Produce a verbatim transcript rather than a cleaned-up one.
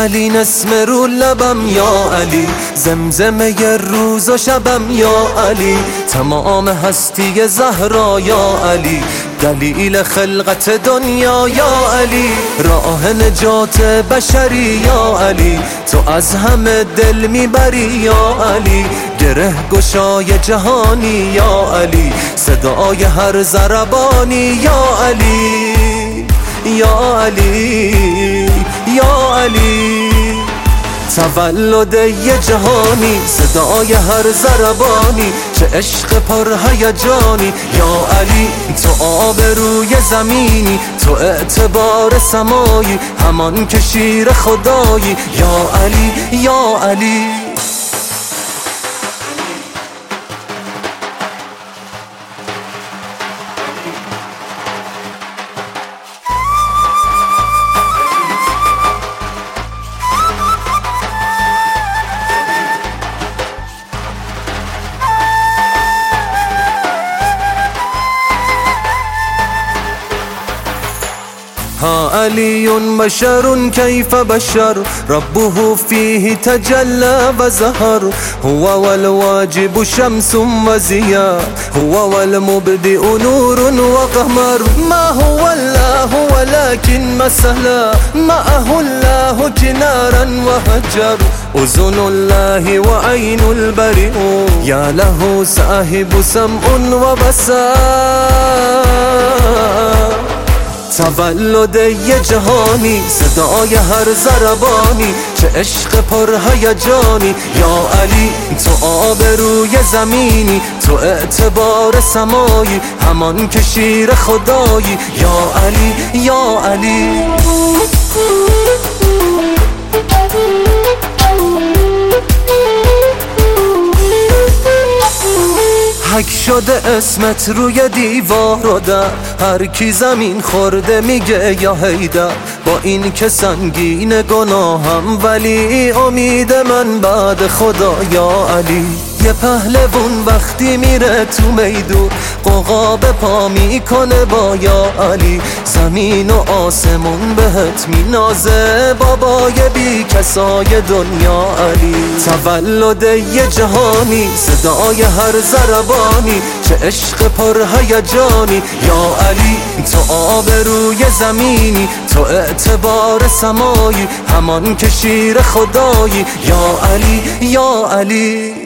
علی نسم رو لبم یا علی، زمزمه ی روز و شبم یا علی، تمام هستی زهرا یا علی، دلیل خلقت دنیا یا علی، راه نجات بشری یا علی، تو از همه دل میبری یا علی، گره گشای جهانی یا علی، صدای هر ضربانی یا علی یا علی یا علی، تولد یه جهانی، صدای هر ضربانی، چه عشق پر هیجانی یا علی، تو آب روی زمینی، تو اعتبار سمایی، همان که شیر خدایی یا علی یا علی. ها علی بشر كيف بشر، ربه فيه تجلى وزهر، هو والواجب شمس وزياء، هو والمبدئ نور وقمر، ما هو الله ولكن مثلا، معه الله كنارا وهجر، أذن الله وعين البريء، يا له صاحب سمع وبصر، تولد یه جهانی، صدای هر ضربانی، چه عشق پر هیجانی یا علی، تو آب روی زمینی، تو اعتبار سمایی، همان که شیر خدایی یا علی یا علی. حک شده اسمت روی دیوار و در، هر کی زمین خورده میگه یا حیدر، با این که سنگین گناهم ولی امید من بعد خدا یا علی، یه پهلوون وقتی میره تو میدون قوقا به پا میکنه با یا علی، زمین و آسمون بهت مینازه بابای بی کسای دنیا علی، تولد یه جهانی، صدای هر ضربانی، چه عشق پر هیجانی یا علی، تو آب روی زمینی، تو اعتبار سمایی، همان که شیر خدایی یا علی یا علی.